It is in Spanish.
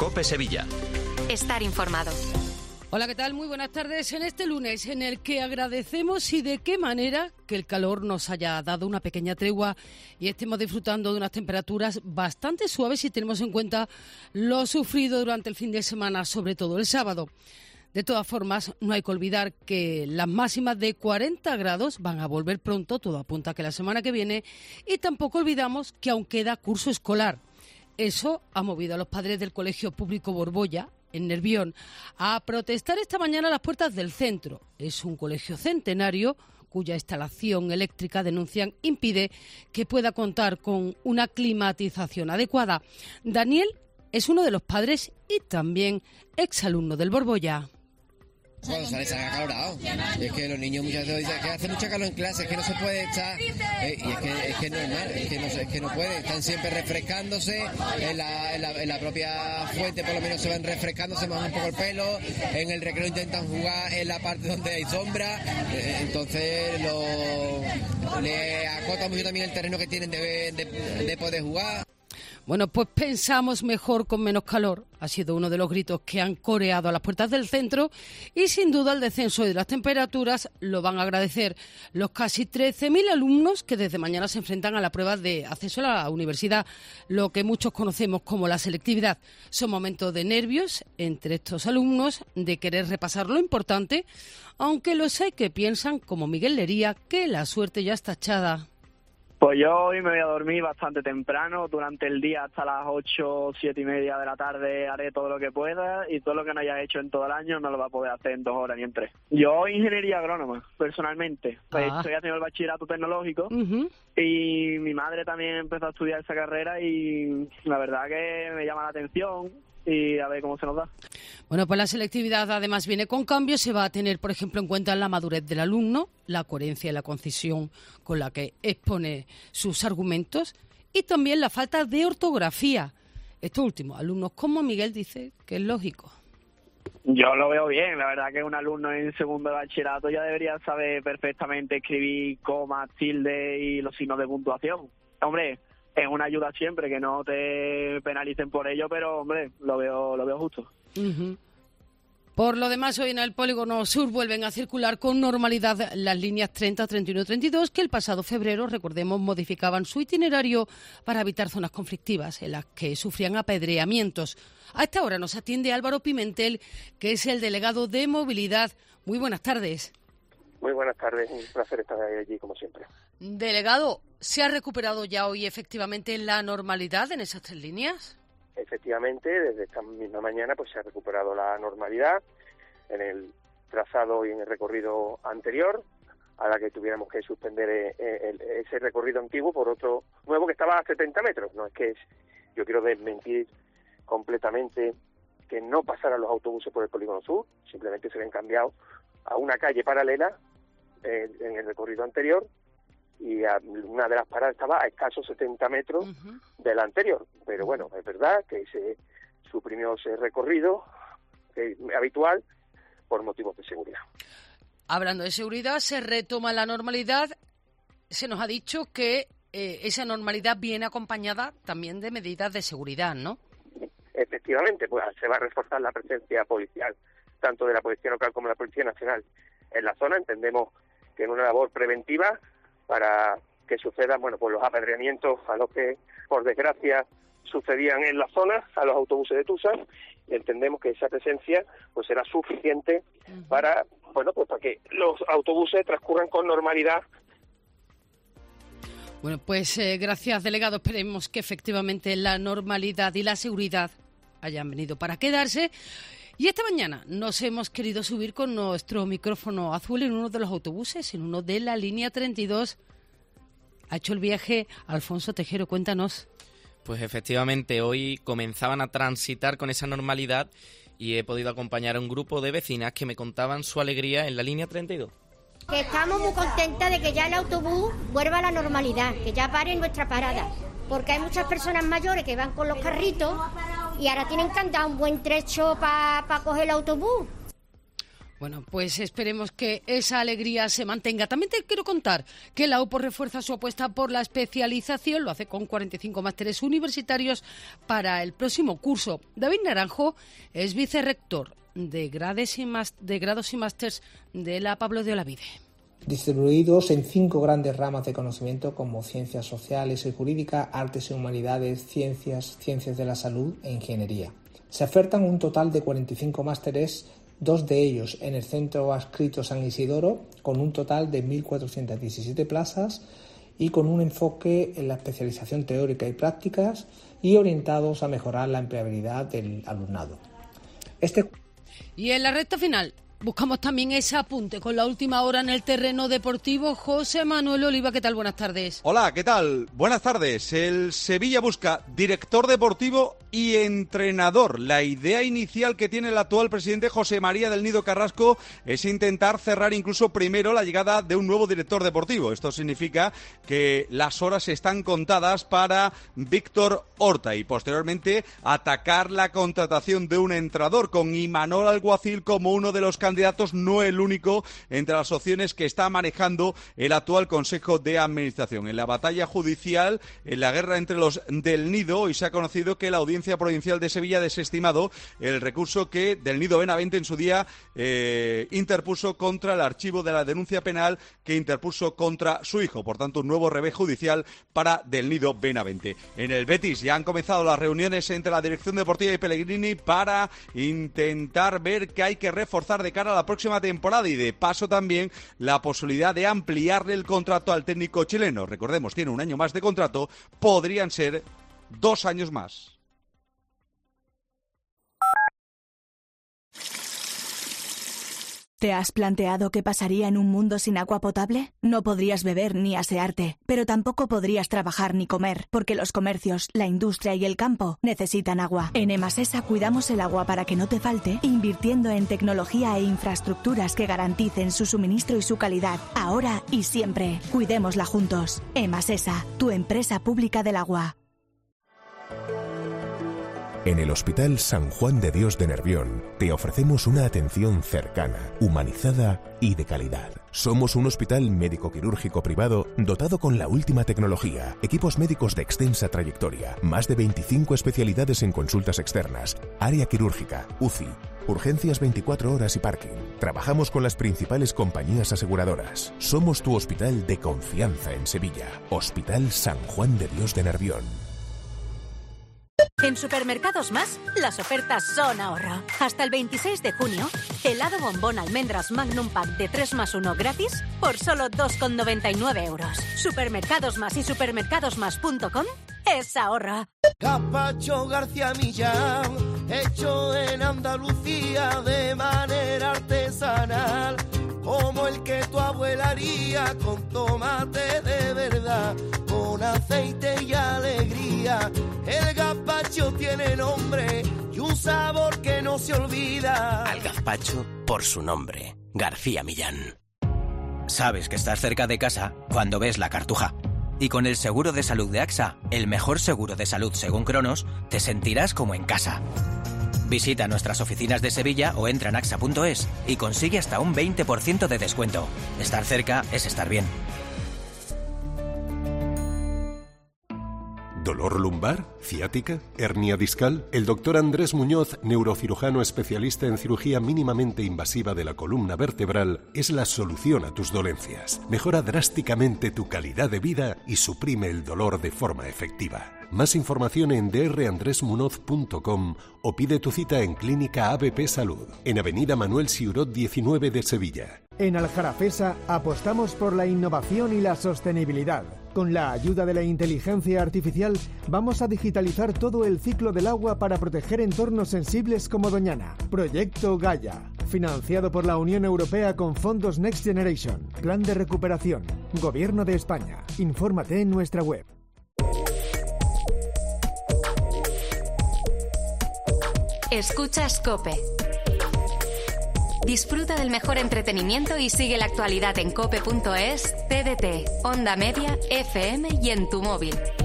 COPE Sevilla. Estar informado. Hola, ¿qué tal? Muy buenas tardes en este lunes en el que agradecemos y de qué manera que el calor nos haya dado una pequeña tregua y estemos disfrutando de unas temperaturas bastante suaves si tenemos en cuenta lo sufrido durante el fin de semana, sobre todo el sábado. De todas formas, no hay que olvidar que las máximas de 40 grados van a volver pronto, todo apunta a que la semana que viene, y tampoco olvidamos que aún queda curso escolar. Eso ha movido a los padres del Colegio Público Borbolla, en Nervión, a protestar esta mañana a las puertas del centro. Es un colegio centenario cuya instalación eléctrica, denuncian, impide que pueda contar con una climatización adecuada. Daniel es uno de los padres y también exalumno del Borbolla. Cuando sale acalorado. Y es que los niños muchas veces dicen que hace mucha calor en clase, es que no se puede estar, y es que es normal, es que no puede, están siempre refrescándose, en la propia fuente por lo menos se van refrescando, se mojan un poco el pelo, en el recreo intentan jugar en la parte donde hay sombra, entonces le acota mucho también el terreno que tienen de poder jugar. Bueno, pues pensamos mejor con menos calor. Ha sido uno de los gritos que han coreado a las puertas del centro y sin duda el descenso de las temperaturas lo van a agradecer los casi 13.000 alumnos que desde mañana se enfrentan a la prueba de acceso a la universidad, lo que muchos conocemos como la selectividad. Son momentos de nervios entre estos alumnos, de querer repasar lo importante, aunque los hay que piensan, como Miguel Lería, que la suerte ya está echada. Pues yo hoy me voy a dormir bastante temprano, durante el día hasta las 8, 7 y media de la tarde haré todo lo que pueda y todo lo que no haya hecho en todo el año no lo va a poder hacer en 2 horas ni en 3. Yo ingeniería agrónoma, personalmente, pues estoy haciendo el bachillerato tecnológico y mi madre también empezó a estudiar esa carrera y la verdad que me llama la atención y a ver cómo se nos da. Bueno, pues la selectividad además viene con cambios. Se va a tener, por ejemplo, en cuenta la madurez del alumno, la coherencia y la concisión con la que expone sus argumentos y también la falta de ortografía. Estos últimos alumnos, como Miguel dice, que es lógico. Yo lo veo bien, la verdad que un alumno en segundo de bachillerato ya debería saber perfectamente escribir comas, tilde y los signos de puntuación. Hombre, es una ayuda siempre, que no te penalicen por ello, pero, hombre, lo veo justo. Por lo demás, hoy en el Polígono Sur vuelven a circular con normalidad las líneas 30, 31 y 32, que el pasado febrero, recordemos, modificaban su itinerario para evitar zonas conflictivas en las que sufrían apedreamientos. A esta hora nos atiende Álvaro Pimentel, que es el delegado de Movilidad. Muy buenas tardes. Muy buenas tardes, un placer estar allí como siempre. Delegado, ¿se ha recuperado ya hoy efectivamente la normalidad en esas 3 líneas? Efectivamente, desde esta misma mañana pues se ha recuperado la normalidad en el trazado y en el recorrido anterior, a la que tuviéramos que suspender ese recorrido antiguo por otro nuevo que estaba a 70 metros. No es que yo quiero desmentir completamente que no pasaran los autobuses por el Polígono Sur, simplemente se habían cambiado a una calle paralela en el recorrido anterior y una de las paradas estaba a escasos 70 metros de la anterior. Pero bueno, es verdad que se suprimió ese recorrido habitual por motivos de seguridad. Hablando de seguridad, se retoma la normalidad. Se nos ha dicho que esa normalidad viene acompañada también de medidas de seguridad, ¿no? Efectivamente, pues se va a reforzar la presencia policial, tanto de la Policía Local como de la Policía Nacional en la zona. Entendemos que en una labor preventiva para que sucedan, pues los apedreamientos a los que, por desgracia, sucedían en la zona, a los autobuses de Tusas, y entendemos que esa presencia pues será suficiente para, para que los autobuses transcurran con normalidad. Bueno, pues gracias, delegado. Esperemos que efectivamente la normalidad y la seguridad hayan venido para quedarse. Y esta mañana nos hemos querido subir con nuestro micrófono azul en uno de los autobuses, en uno de la línea 32. Ha hecho el viaje Alfonso Tejero, cuéntanos. Pues efectivamente, hoy comenzaban a transitar con esa normalidad y he podido acompañar a un grupo de vecinas que me contaban su alegría en la línea 32. Que estamos muy contentas de que ya el autobús vuelva a la normalidad, que ya pare en nuestra parada, porque hay muchas personas mayores que van con los carritos y ahora tienen que andar un buen trecho para coger el autobús. Bueno, pues esperemos que esa alegría se mantenga. También te quiero contar que la UPO refuerza su apuesta por la especialización, lo hace con 45 másteres universitarios para el próximo curso. David Naranjo es vicerrector de grados y másters de la Pablo de Olavide. Distribuidos en 5 grandes ramas de conocimiento como ciencias sociales y jurídicas, artes y humanidades, ciencias de la salud e ingeniería. Se ofertan un total de 45 másteres, 2 de ellos en el Centro Adscrito San Isidoro, con un total de 1.417 plazas y con un enfoque en la especialización teórica y prácticas y orientados a mejorar la empleabilidad del alumnado. Y en la recta final buscamos también ese apunte con la última hora en el terreno deportivo. José Manuel Oliva, ¿qué tal? Buenas tardes. Hola, ¿qué tal? Buenas tardes. El Sevilla busca director deportivo y entrenador. La idea inicial que tiene el actual presidente José María del Nido Carrasco es intentar cerrar incluso primero la llegada de un nuevo director deportivo. Esto significa que las horas están contadas para Víctor Horta y posteriormente atacar la contratación de un entrenador con Imanol Alguacil como uno de los candidatos, no el único, entre las opciones que está manejando el actual Consejo de Administración. En la batalla judicial, en la guerra entre los del Nido, hoy se ha conocido que la Audiencia Provincial de Sevilla ha desestimado el recurso que del Nido Benavente en su día interpuso contra el archivo de la denuncia penal que interpuso contra su hijo. Por tanto, un nuevo revés judicial para del Nido Benavente. En el Betis ya han comenzado las reuniones entre la dirección deportiva y Pellegrini para intentar ver qué hay que reforzar de cara a la próxima temporada y de paso también la posibilidad de ampliarle el contrato al técnico chileno. Recordemos, tiene un año más de contrato, podrían ser 2 años más. ¿Te has planteado qué pasaría en un mundo sin agua potable? No podrías beber ni asearte, pero tampoco podrías trabajar ni comer, porque los comercios, la industria y el campo necesitan agua. En Emasesa cuidamos el agua para que no te falte, invirtiendo en tecnología e infraestructuras que garanticen su suministro y su calidad, ahora y siempre. Cuidémosla juntos. Emasesa, tu empresa pública del agua. En el Hospital San Juan de Dios de Nervión te ofrecemos una atención cercana, humanizada y de calidad. Somos un hospital médico-quirúrgico privado dotado con la última tecnología, equipos médicos de extensa trayectoria, más de 25 especialidades en consultas externas, área quirúrgica, UCI, urgencias 24 horas y parking. Trabajamos con las principales compañías aseguradoras. Somos tu hospital de confianza en Sevilla. Hospital San Juan de Dios de Nervión. En Supermercados Más, las ofertas son ahorro. Hasta el 26 de junio, helado bombón almendras Magnum Pack de 3+1 gratis por solo 2,99 euros. Supermercados Más y supermercadosmás.com es ahorro. Gazpacho García Millán, hecho en Andalucía de manera artesanal, como el que tu abuela haría con tomate de verdad, con aceite y alegría. El gazpacho tiene nombre y un sabor que no se olvida. Al gazpacho por su nombre, García Millán. Sabes que estás cerca de casa cuando ves la Cartuja. Y con el seguro de salud de AXA, el mejor seguro de salud según Cronos, te sentirás como en casa. Visita nuestras oficinas de Sevilla o entra en axa.es y consigue hasta un 20% de descuento. Estar cerca es estar bien. ¿Dolor lumbar? ¿Ciática? ¿Hernia discal? El doctor Andrés Muñoz, neurocirujano especialista en cirugía mínimamente invasiva de la columna vertebral, es la solución a tus dolencias. Mejora drásticamente tu calidad de vida y suprime el dolor de forma efectiva. Más información en drandresmunoz.com o pide tu cita en Clínica ABP Salud, en Avenida Manuel Siurot 19 de Sevilla. En Aljarafesa apostamos por la innovación y la sostenibilidad. Con la ayuda de la inteligencia artificial vamos a digitalizar todo el ciclo del agua para proteger entornos sensibles como Doñana. Proyecto Gaia, financiado por la Unión Europea con fondos Next Generation. Plan de recuperación. Gobierno de España. Infórmate en nuestra web. Escuchas COPE. Disfruta del mejor entretenimiento y sigue la actualidad en cope.es, TDT, Onda Media, FM y en tu móvil.